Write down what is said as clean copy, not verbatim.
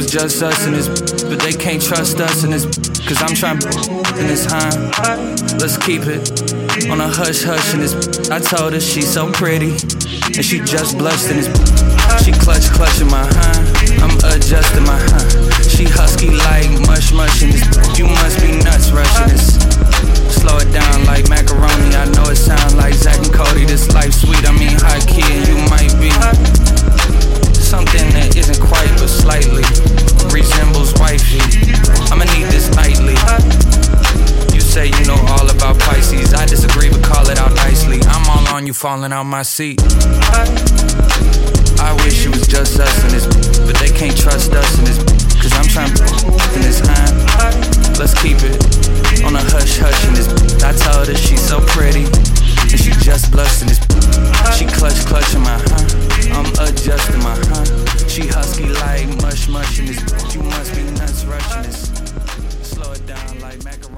was just us in this, but they can't trust us in this, cause I'm trying in this time. Let's keep it on a hush hush in this. I told her she's so pretty, and she just blushed in this. She clutching my hind, I'm adjusting my hind. She husky like mush in this. You must be nuts rushing this. Slow it down like macaroni. I know it sound like Zach and Cody. This life sweet, I mean high key, and you might be something that isn't quite, but slightly resembles wifey. I'ma need this nightly. You say you know all about Pisces. I disagree, but call it out nicely. I'm all on you, falling out my seat. I wish it was just us in this, but they can't trust us in this, cause I'm trying in this hand. Let's keep it on a hush hush in this. I told her she's so pretty, and she just blushed in this. She clutching my hand, I'm adjusting my hand. She husky like mush in this. You must be nuts rushing this. Slow it down like macaroni.